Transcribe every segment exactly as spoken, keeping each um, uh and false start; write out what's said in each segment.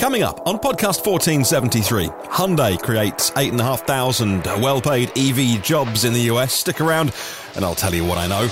Coming up on podcast fourteen seventy-three, Hyundai creates eight thousand five hundred well-paid E V jobs in the U S. Stick around and I'll tell you what I know.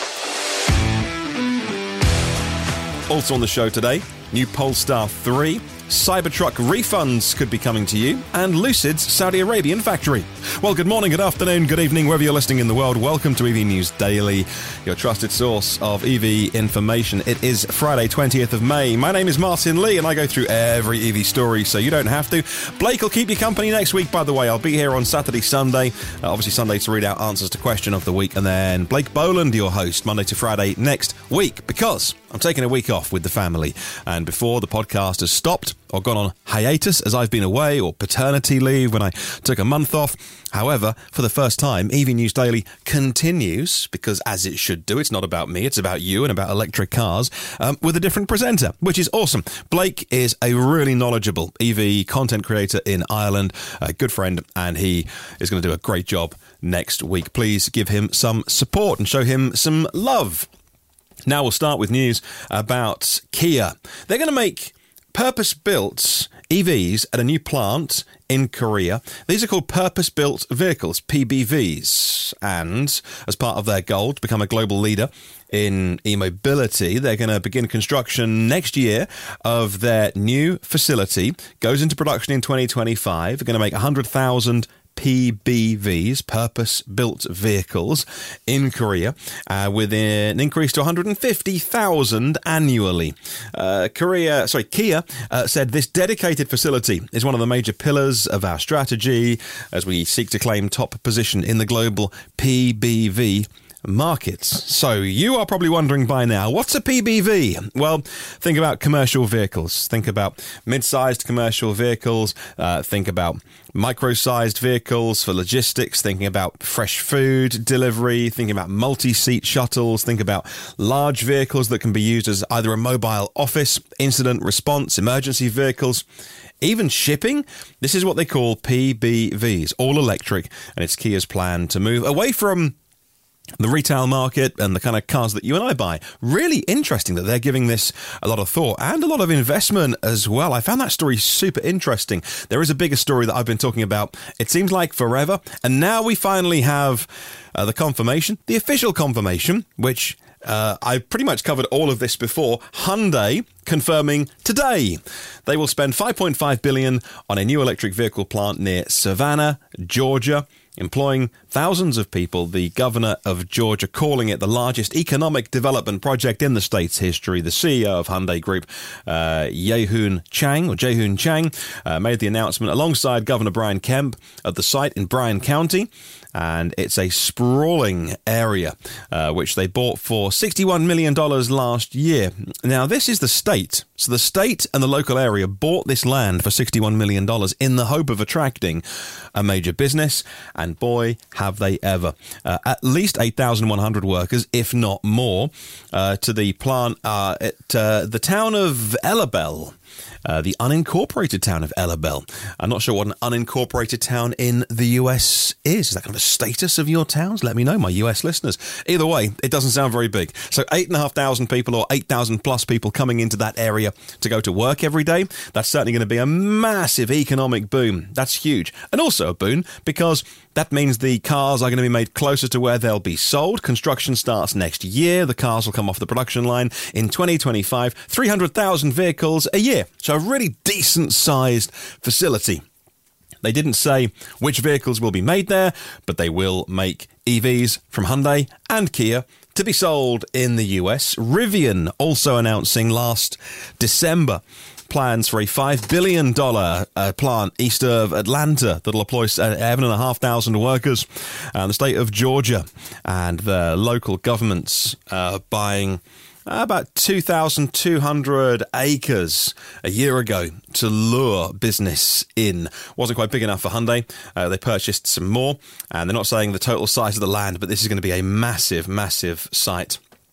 Also on the show today, new Polestar three, Cybertruck refunds could be coming to you, and Lucid's Saudi Arabian factory. Well, good morning, good afternoon, good evening, wherever you're listening in the world. Welcome to E V News Daily, your trusted source of E V information. It is Friday, twentieth of May. My name is Martin Lee, and I go through every E V story, so you don't have to. Blake will keep you company next week, by the way. I'll be here on Saturday, Sunday. Uh, obviously, Sunday to read out answers to question of the week, and then Blake Boland, your host, Monday to Friday next week, because I'm taking a week off with the family. And before the podcast has stopped or gone on hiatus as I've been away, or paternity leave when I took a month off. However, for the first time, E V News Daily continues, because as it should do, it's not about me, it's about you and about electric cars, um, with a different presenter, which is awesome. Blake is a really knowledgeable E V content creator in Ireland, a good friend, and he is going to do a great job next week. Please give him some support and show him some love. Now we'll start with news about Kia. They're going to make purpose-built E Vs at a new plant in Korea. These are called purpose-built vehicles, P B Vs. And as part of their goal to become a global leader in e-mobility, they're going to begin construction next year of their new facility. Goes into production in twenty twenty-five. They're going to make one hundred thousand P B Vs, purpose-built vehicles, in Korea, uh, with an increase to one hundred fifty thousand annually. Uh, Korea, sorry, Kia uh, said this dedicated facility is one of the major pillars of our strategy as we seek to claim top position in the global P B V markets. So you are probably wondering by now, what's a P B V? Well, think about commercial vehicles. Think about mid-sized commercial vehicles. Uh, think about micro-sized vehicles for logistics. Thinking about fresh food delivery. Thinking about multi-seat shuttles. Think about large vehicles that can be used as either a mobile office, incident response, emergency vehicles. Even shipping, this is what they call P B Vs, all electric, and it's Kia's plan to move away from the retail market and the kind of cars that you and I buy. Really interesting that they're giving this a lot of thought and a lot of investment as well. I found that story super interesting. There is a bigger story that I've been talking about, it seems like forever, and now we finally have uh, the confirmation, the official confirmation, which uh, I pretty much covered all of this before. Hyundai confirming today they will spend five point five billion dollars on a new electric vehicle plant near Savannah, Georgia, employing thousands of people. The governor of Georgia calling it the largest economic development project in the state's history. The C E O of Hyundai Group, uh, Jae-hoon Chang, or Jae-hoon Chang, uh, made the announcement alongside Governor Brian Kemp at the site in Bryan County. And it's a sprawling area, uh, which they bought for sixty-one million dollars last year. Now, this is the state. So the state and the local area bought this land for sixty-one million dollars in the hope of attracting a major business. And boy, have they ever. Uh, at least eight thousand one hundred workers, if not more, uh, to the plant uh, at uh, the town of Ellabelle. Uh, the unincorporated town of Ellabelle. I'm not sure what an unincorporated town in the U S is. Is that kind of a status of your towns? Let me know, my U S listeners. Either way, it doesn't sound very big. So eight and a half thousand people, or eight thousand plus people coming into that area to go to work every day. That's certainly going to be a massive economic boom. That's huge. And also a boon because that means the cars are going to be made closer to where they'll be sold. Construction starts next year. The cars will come off the production line in twenty twenty-five. three hundred thousand vehicles a year. So a really decent-sized facility. They didn't say which vehicles will be made there, but they will make E Vs from Hyundai and Kia to be sold in the U S. Rivian also announcing last December plans for a five billion dollars uh, plant east of Atlanta that'll employ seven thousand five hundred workers. And the state of Georgia and the local governments uh, buying about two thousand two hundred acres a year ago to lure business in. Wasn't quite big enough for Hyundai. Uh, they purchased some more, and they're not saying the total size of the land, but this is going to be a massive, massive site.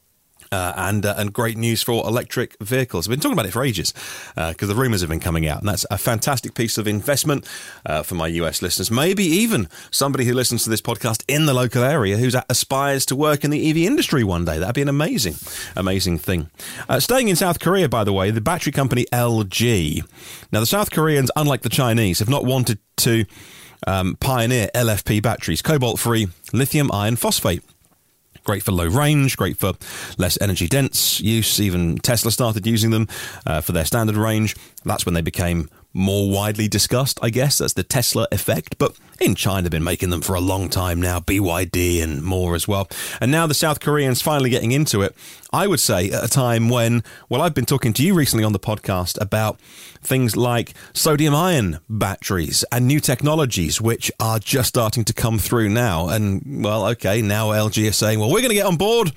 Uh, and uh, and great news for electric vehicles. I've been talking about it for ages because uh, the rumours have been coming out, and that's a fantastic piece of investment uh, for my U S listeners. Maybe even somebody who listens to this podcast in the local area who aspires to work in the E V industry one day. That'd be an amazing, amazing thing. Uh, staying in South Korea, by the way, the battery company L G. Now, the South Koreans, unlike the Chinese, have not wanted to um, pioneer L F P batteries, cobalt-free lithium iron phosphate. Great for low range, great for less energy dense use. Even Tesla started using them uh, for their standard range. That's when they became more widely discussed, I guess. That's the Tesla effect. But in China, they've been making them for a long time now, B Y D and more as well. And now the South Koreans finally getting into it, I would say at a time when, well, I've been talking to you recently on the podcast about things like sodium ion batteries and new technologies, which are just starting to come through now. And, well, okay, now L G are saying, well, we're going to get on board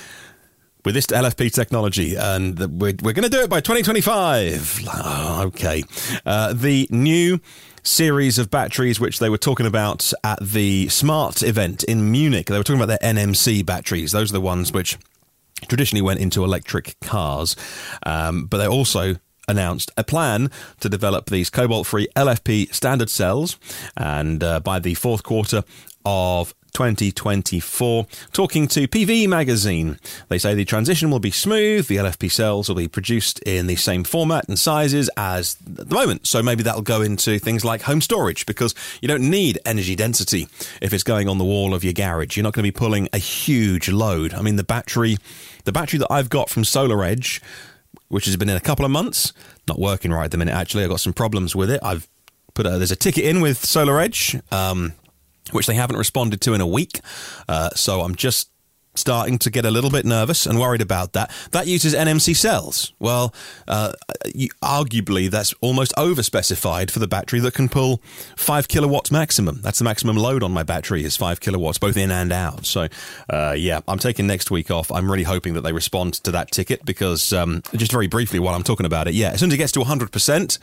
with this L F P technology, and we're, we're going to do it by twenty twenty-five. Oh, okay. Uh, the new series of batteries, which they were talking about at the SMART event in Munich, they were talking about their N M C batteries. Those are the ones which traditionally went into electric cars, um, but they also announced a plan to develop these cobalt-free L F P standard cells, and uh, by the fourth quarter of twenty twenty-four. Talking to P V Magazine, they say the transition will be smooth. The L F P cells will be produced in the same format and sizes as at the moment. So maybe that'll go into things like home storage, because you don't need energy density if it's going on the wall of your garage. You're not going to be pulling a huge load. I mean, the battery, the battery that I've got from SolarEdge, which has been in a couple of months, not working right at the minute, actually. I've got some problems with it. I've put a, there's a ticket in with SolarEdge, um, which they haven't responded to in a week. Uh, so I'm just starting to get a little bit nervous and worried about that. That uses N M C cells. Well, uh, you, arguably, that's almost over-specified for the battery that can pull five kilowatts maximum. That's the maximum load on my battery is five kilowatts, both in and out. So, uh, yeah, I'm taking next week off. I'm really hoping that they respond to that ticket because, um, just very briefly while I'm talking about it, yeah, as soon as it gets to one hundred percent,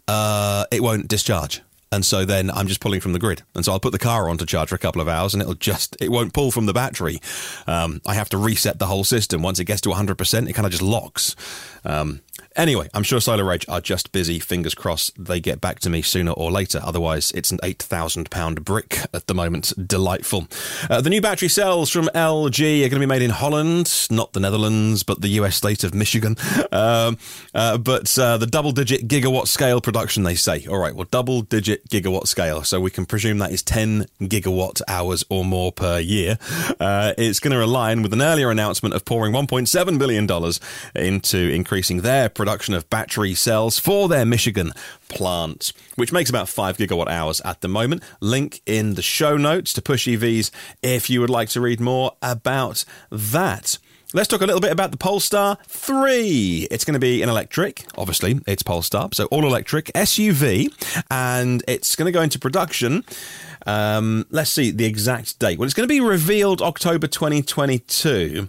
uh, it won't discharge. And so then I'm just pulling from the grid. And so I'll put the car on to charge for a couple of hours and it'll just, it won't pull from the battery. Um, I have to reset the whole system. Once it gets to one hundred percent, it kind of just locks. Um, anyway, I'm sure SolarEdge are just busy. Fingers crossed they get back to me sooner or later. Otherwise, it's an eight thousand pound brick at the moment. Delightful. Uh, the new battery cells from L G are going to be made in Holland, not the Netherlands, but the U S state of Michigan. Um, uh, but uh, the double-digit gigawatt scale production, they say. All right, well, double-digit gigawatt scale, so we can presume that is ten gigawatt hours or more per year. Uh, it's going to align with an earlier announcement of pouring one point seven billion dollars into increasing their production of battery cells for their Michigan plant, which makes about five gigawatt hours at the moment. Link in the show notes to Push E Vs if you would like to read more about that. Let's talk a little bit about the Polestar three. It's going to be an electric, obviously, it's Polestar, so all-electric S U V, and it's going to go into production. Um, let's see the exact date. Well, it's going to be revealed October twenty twenty-two.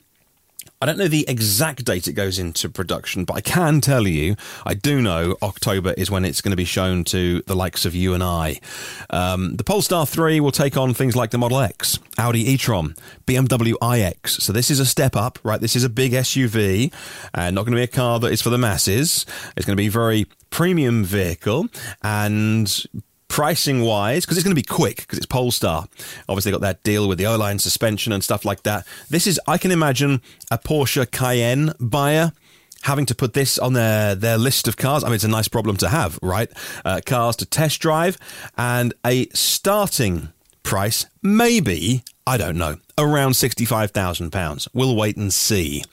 I don't know the exact date it goes into production, but I can tell you, I do know October is when it's going to be shown to the likes of you and I. Um, the Polestar three will take on things like the Model X, Audi e-tron, B M W iX. So this is a step up, right? This is a big S U V, and not going to be a car that is for the masses. It's going to be a very premium vehicle, and pricing wise, because it's going to be quick, because it's Polestar. Obviously, got that deal with the O-line suspension and stuff like that. This is, I can imagine a Porsche Cayenne buyer having to put this on their, their list of cars. I mean, it's a nice problem to have, right? Uh, cars to test drive, and a starting price, maybe, I don't know, around sixty-five thousand pounds. We'll wait and see.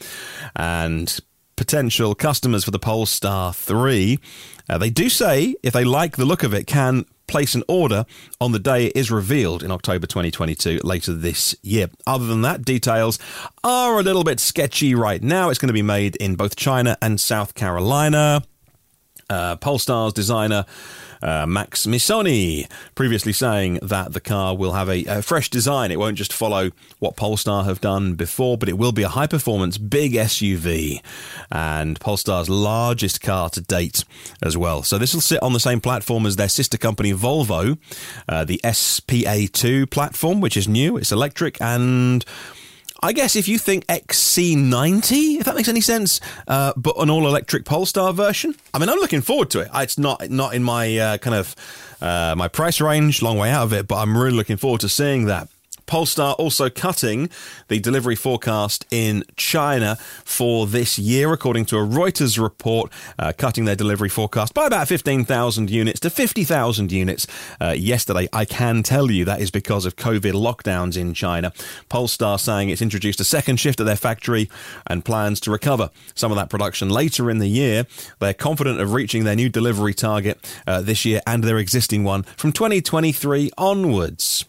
And potential customers for the Polestar three, uh, they do say, if they like the look of it, can place an order on the day it is revealed in October twenty twenty-two, later this year. Other than that, details are a little bit sketchy right now. It's going to be made in both China and South Carolina. Uh, Polestar's designer uh, Max Missoni previously saying that the car will have a, a fresh design. It won't just follow what Polestar have done before, but it will be a high-performance big S U V, and Polestar's largest car to date as well. So this will sit on the same platform as their sister company Volvo, uh, the S P A two platform, which is new. It's electric, and I guess if you think X C ninety, if that makes any sense, uh, but an all-electric Polestar version, I mean, I'm looking forward to it. It's not not in my uh, kind of uh, my price range, long way out of it, but I'm really looking forward to seeing that. Polestar also cutting the delivery forecast in China for this year, according to a Reuters report, uh, cutting their delivery forecast by about fifteen thousand units to fifty thousand units uh, yesterday. I can tell you that is because of COVID lockdowns in China. Polestar saying it's introduced a second shift at their factory and plans to recover some of that production later in the year. They're confident of reaching their new delivery target uh, this year and their existing one from twenty twenty-three onwards.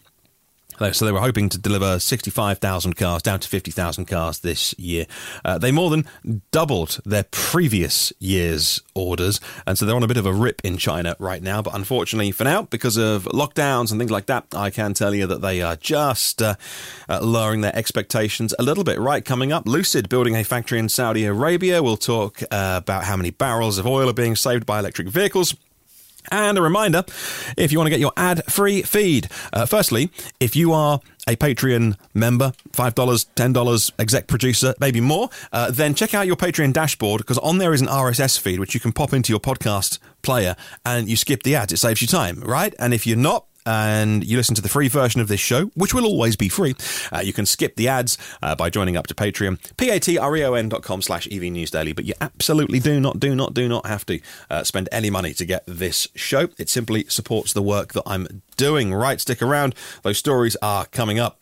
So they were hoping to deliver sixty-five thousand cars down to fifty thousand cars this year. Uh, they more than doubled their previous year's orders, and so they're on a bit of a rip in China right now. But unfortunately for now, because of lockdowns and things like that, I can tell you that they are just uh, uh, lowering their expectations a little bit. Right, coming up, Lucid building a factory in Saudi Arabia. We'll talk uh, about how many barrels of oil are being saved by electric vehicles. And a reminder, if you want to get your ad-free feed, uh, firstly, if you are a Patreon member, five dollars, ten dollars, exec producer, maybe more, uh, then check out your Patreon dashboard, because on there is an R S S feed which you can pop into your podcast player and you skip the ads. It saves you time, right? And if you're not, and you listen to the free version of this show, which will always be free, uh, you can skip the ads uh, by joining up to Patreon, P-A-T-R-E-O-N dot com slash E V News Daily. But you absolutely do not, do not, do not have to uh, spend any money to get this show. It simply supports the work that I'm doing. Right, stick around. Those stories are coming up.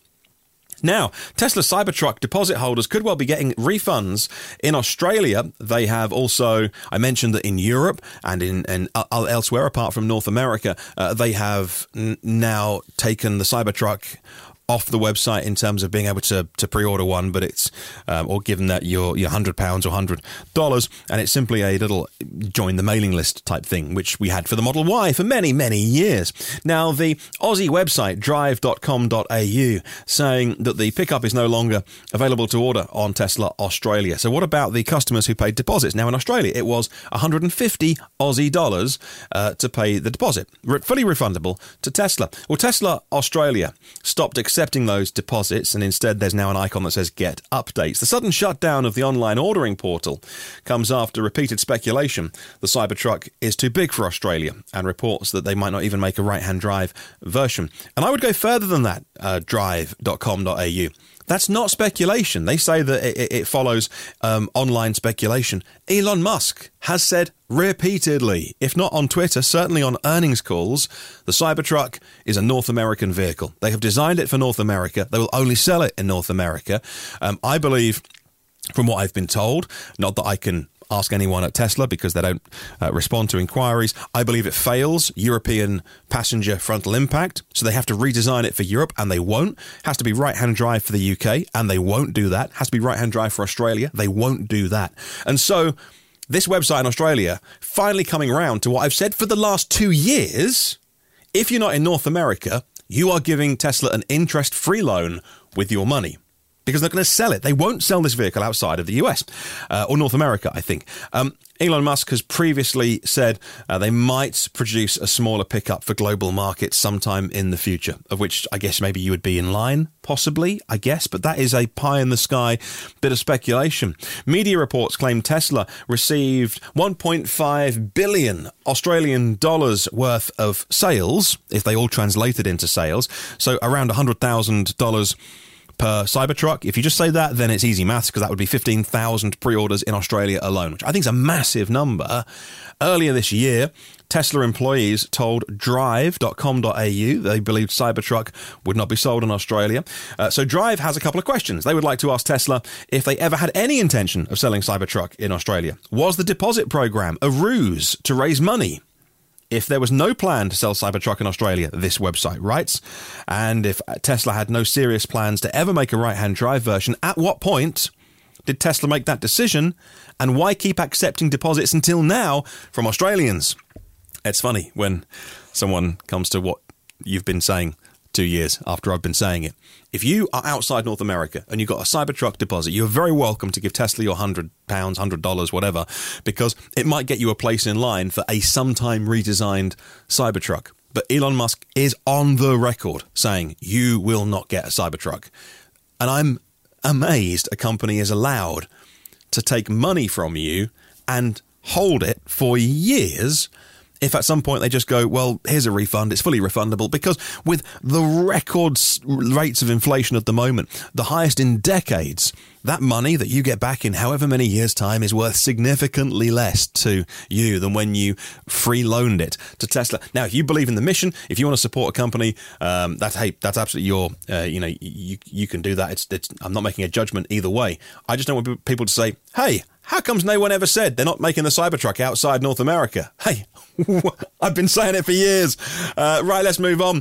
Now, Tesla Cybertruck deposit holders could well be getting refunds. In Australia, they have also, I mentioned that in Europe and in and elsewhere apart from North America, uh, they have n- now taken the Cybertruck off the website in terms of being able to, to pre-order one, but it's, um, or given that you're, you're one hundred pounds or one hundred dollars, and it's simply a little join the mailing list type thing, which we had for the Model Y for many, many years. Now, the Aussie website, drive dot com dot a u, saying that the pickup is no longer available to order on Tesla Australia. So what about the customers who paid deposits? Now, in Australia, it was one hundred fifty Aussie dollars uh, to pay the deposit, Re- fully refundable to Tesla. Well, Tesla Australia stopped accepting accepting those deposits, and instead there's now an icon that says Get Updates. The sudden shutdown of the online ordering portal comes after repeated speculation the Cybertruck is too big for Australia, and reports that they might not even make a right-hand drive version. And I would go further than that, uh, drive dot com dot a u. That's not speculation. They say that it, it follows um, online speculation. Elon Musk has said repeatedly, if not on Twitter, certainly on earnings calls, the Cybertruck is a North American vehicle. They have designed it for North America. They will only sell it in North America. Um, I believe, from what I've been told, not that I can ask anyone at Tesla because they don't uh, respond to inquiries, I believe it fails European passenger frontal impact, so they have to redesign it for Europe, and they won't. Has to be right-hand drive for the U K, and they won't do that. Has to be right-hand drive for Australia. They won't do that. And so this website in Australia finally coming around to what I've said for the last two years. If you're not in North America, you are giving Tesla an interest-free loan with your money, because they're going to sell it. They won't sell this vehicle outside of the U S uh, or North America, I think. Um, Elon Musk has previously said uh, they might produce a smaller pickup for global markets sometime in the future, of which I guess maybe you would be in line, possibly, I guess, but that is a pie-in-the-sky bit of speculation. Media reports claim Tesla received one point five billion Australian dollars worth of sales, if they all translated into sales, so around one hundred thousand dollars per Cybertruck. If you just say that, then it's easy maths, because that would be fifteen thousand pre-orders in Australia alone, which I think is a massive number. Earlier this year, Tesla employees told drive dot com dot a u they believed Cybertruck would not be sold in Australia. Uh, so Drive has a couple of questions. They would like to ask Tesla if they ever had any intention of selling Cybertruck in Australia. Was the deposit program a ruse to raise money? If there was no plan to sell Cybertruck in Australia, this website writes, and if Tesla had no serious plans to ever make a right-hand drive version, at what point did Tesla make that decision, and why keep accepting deposits until now from Australians? It's funny when someone comes to what you've been saying two years after I've been saying it. If you are outside North America and you've got a Cybertruck deposit, you're very welcome to give Tesla your one hundred pounds, one hundred dollars, whatever, because it might get you a place in line for a sometime redesigned Cybertruck. But Elon Musk is on the record saying you will not get a Cybertruck. And I'm amazed a company is allowed to take money from you and hold it for years if at some point they just go, well, here's a refund, it's fully refundable, because with the record rates of inflation at the moment, the highest in decades, that money that you get back in however many years' time is worth significantly less to you than when you free loaned it to Tesla. Now, if you believe in the mission, if you want to support a company, um, that's hey, that's absolutely your, uh, you know, you you can do that. It's, it's I'm not making a judgment either way. I just don't want people to say, hey, how comes no one ever said they're not making the Cybertruck outside North America? Hey, I've been saying it for years. Uh, right, let's move on.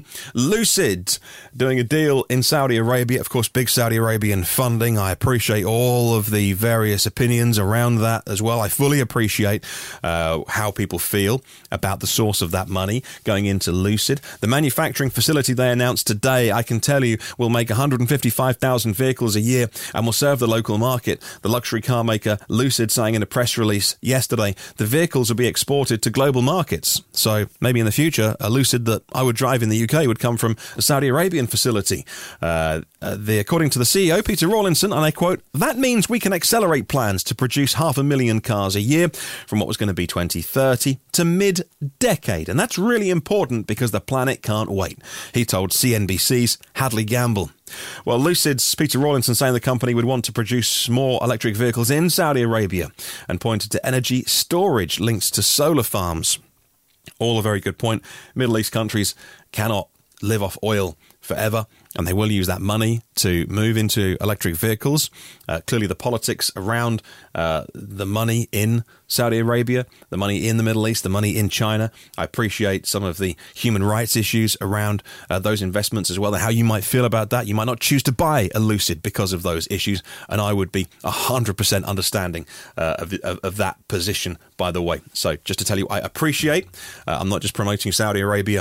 Lucid doing a deal in Saudi Arabia. Of course, big Saudi Arabian funding. I appreciate all of the various opinions around that as well. I fully appreciate uh, how people feel about the source of that money going into Lucid. The manufacturing facility they announced today, I can tell you, will make one hundred fifty-five thousand vehicles a year and will serve the local market. The luxury car maker Lucid saying in a press release yesterday, the vehicles will be exported to global markets. So maybe in the future, a Lucid that I would drive in the U K would come from a Saudi Arabian facility. Uh, uh, the, according to the C E O, Peter Rawlinson, and I quote, that means we can accelerate plans to produce half a million cars a year from what was going to be twenty thirty to mid-decade. And that's really important because the planet can't wait, he told C N B C's Hadley Gamble. Well, Lucid's Peter Rawlinson saying the company would want to produce more electric vehicles in Saudi Arabia and pointed to energy storage links to solar farms. All a very good point. Middle East countries cannot live off oil forever, and they will use that money to move into electric vehicles. Uh, clearly, the politics around uh, the money in Saudi Arabia, the money in the Middle East, the money in China. I appreciate some of the human rights issues around uh, those investments as well, and how you might feel about that. You might not choose to buy a Lucid because of those issues, and I would be one hundred percent understanding uh, of, of, of that position, by the way. So just to tell you, I appreciate, uh, I'm not just promoting Saudi Arabia,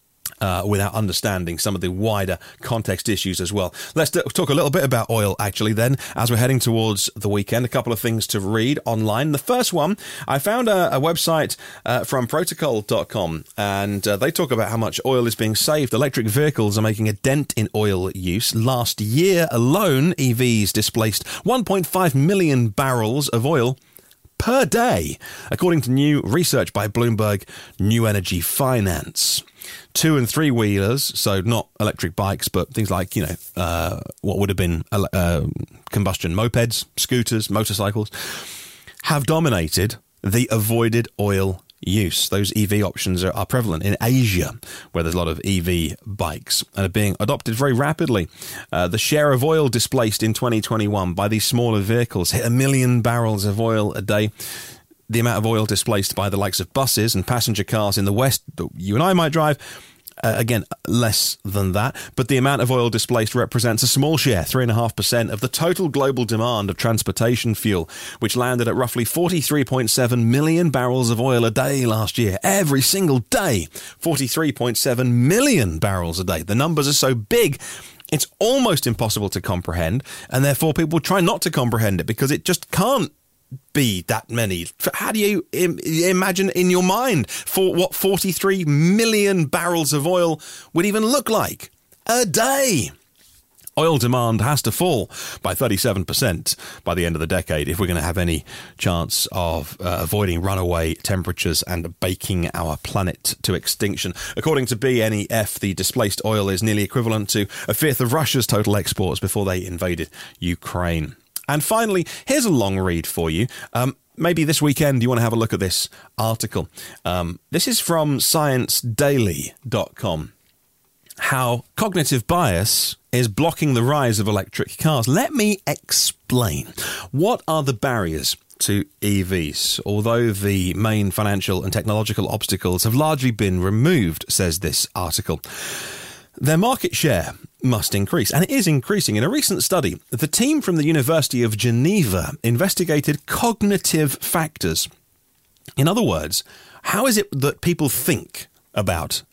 Uh, without understanding some of the wider context issues as well. Let's t- talk a little bit about oil, actually, then, as we're heading towards the weekend. A couple of things to read online. The first one, I found a, a website uh, from protocol dot com, and uh, they talk about how much oil is being saved. Electric vehicles are making a dent in oil use. Last year alone, E Vs displaced one point five million barrels of oil per day, according to new research by Bloomberg New Energy Finance. Two and three wheelers, so not electric bikes, but things like, you know, uh, what would have been uh, combustion mopeds, scooters, motorcycles, have dominated the avoided oil use. Those E V options are, are prevalent in Asia, where there's a lot of E V bikes and are being adopted very rapidly. Uh, the share of oil displaced in twenty twenty-one by these smaller vehicles hit a million barrels of oil a day. The amount of oil displaced by the likes of buses and passenger cars in the West that you and I might drive, uh, again, less than that. But the amount of oil displaced represents a small share, three point five percent of the total global demand of transportation fuel, which landed at roughly forty-three point seven million barrels of oil a day last year. Every single day, forty-three point seven million barrels a day. The numbers are so big, it's almost impossible to comprehend, and therefore people try not to comprehend it because it just can't be that many. How do you im- imagine in your mind for what forty-three million barrels of oil would even look like a day? Oil demand has to fall by thirty-seven percent by the end of the decade if we're going to have any chance of uh, avoiding runaway temperatures and baking our planet to extinction. According to B N E F, the displaced oil is nearly equivalent to a fifth of Russia's total exports before they invaded Ukraine. And finally, here's a long read for you. Um, maybe this weekend you want to have a look at this article. Um, this is from science daily dot com. How cognitive bias is blocking the rise of electric cars. Let me explain. What are the barriers to E Vs? Although the main financial and technological obstacles have largely been removed, says this article, their market share must increase, and it is increasing. In a recent study, the team from the University of Geneva investigated cognitive factors. In other words, how is it that people think about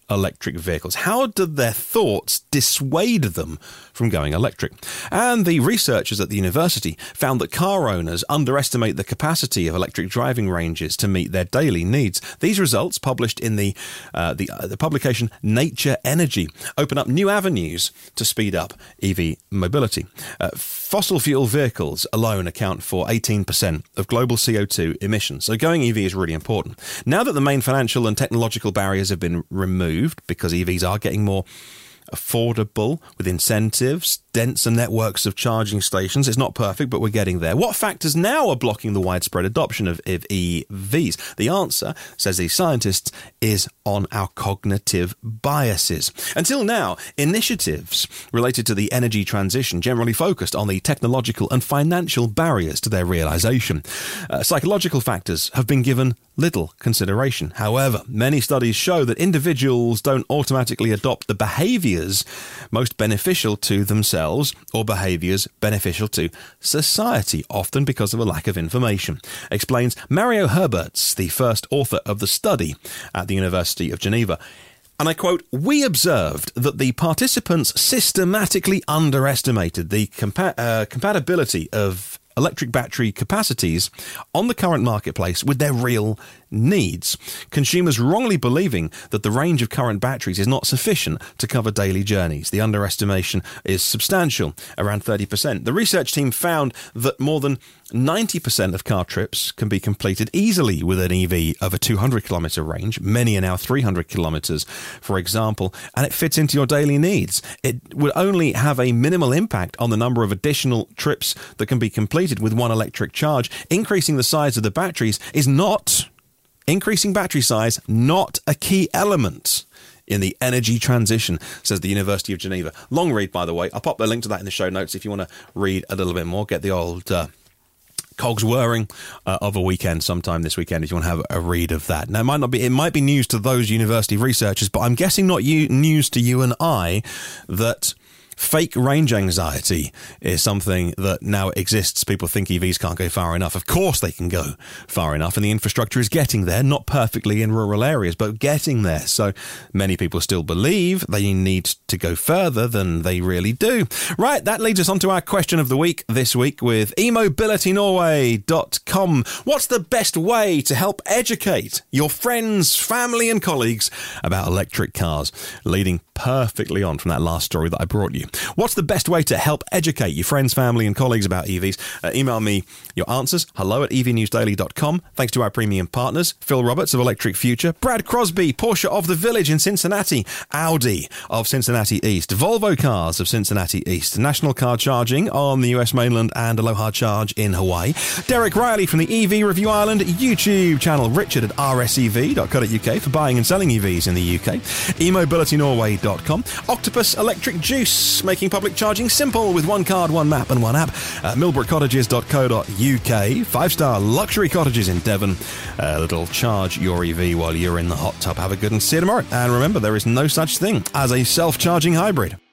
electric vehicles? How did their thoughts dissuade them from going electric? And the researchers at the university found that car owners underestimate the capacity of electric driving ranges to meet their daily needs. These results, published in the uh, the, uh, the publication Nature Energy, open up new avenues to speed up E V mobility. Uh, fossil fuel vehicles alone account for eighteen percent of global C O two emissions, so going E V is really important. Now that the main financial and technological barriers have been removed, because E Vs are getting more affordable with incentives, denser networks of charging stations. It's not perfect, but we're getting there. What factors now are blocking the widespread adoption of E Vs? The answer, says these scientists, is on our cognitive biases. Until now, initiatives related to the energy transition generally focused on the technological and financial barriers to their realization. Uh, psychological factors have been given little consideration. However, many studies show that individuals don't automatically adopt the behaviors most beneficial to themselves or behaviors beneficial to society, often because of a lack of information, explains Mario Herberts, the first author of the study at the University of Geneva. And I quote, "We observed that the participants systematically underestimated the compa- uh, compatibility of electric battery capacities on the current marketplace with their real needs. Consumers wrongly believing that the range of current batteries is not sufficient to cover daily journeys. The underestimation is substantial, around thirty percent. The research team found that more than ninety percent of car trips can be completed easily with an E V of a two hundred kilometre range. Many are now three hundred kilometres, for example, and it fits into your daily needs. It would only have a minimal impact on the number of additional trips that can be completed with one electric charge. Increasing the size of the batteries is not... Increasing battery size, not a key element in the energy transition, says the University of Geneva. Long read, by the way. I'll pop the link to that in the show notes if you want to read a little bit more. Get the old uh, cogs whirring uh, of a weekend sometime this weekend if you want to have a read of that. Now, it might not be, it might be news to those university researchers, but I'm guessing not you, news to you and I that fake range anxiety is something that now exists. People think E Vs can't go far enough. Of course they can go far enough, and the infrastructure is getting there, not perfectly in rural areas, but getting there. So many people still believe they need to go further than they really do. Right, that leads us on to our question of the week this week with e mobility norway dot com. What's the best way to help educate your friends, family and colleagues about electric cars? Leading perfectly on from that last story that I brought you. What's the best way to help educate your friends, family and colleagues about E Vs? Uh, email me your answers, hello at e v news daily dot com. Thanks to our premium partners, Phil Roberts of Electric Future, Brad Crosby, Porsche of the Village in Cincinnati, Audi of Cincinnati East, Volvo Cars of Cincinnati East, National Car Charging on the U S mainland and Aloha Charge in Hawaii, Derek Riley from the E V Review Ireland YouTube channel, Richard at r s e v dot co dot u k for buying and selling E Vs in the U K, e mobility norway dot com, Octopus Electric Juice, making public charging simple with one card, one map and one app, uh, millbrook cottages dot co dot u k, five-star luxury cottages in Devon, a uh, little charge your E V while you're in the hot tub. Have a good and see you tomorrow. And remember, there is no such thing as a self-charging hybrid.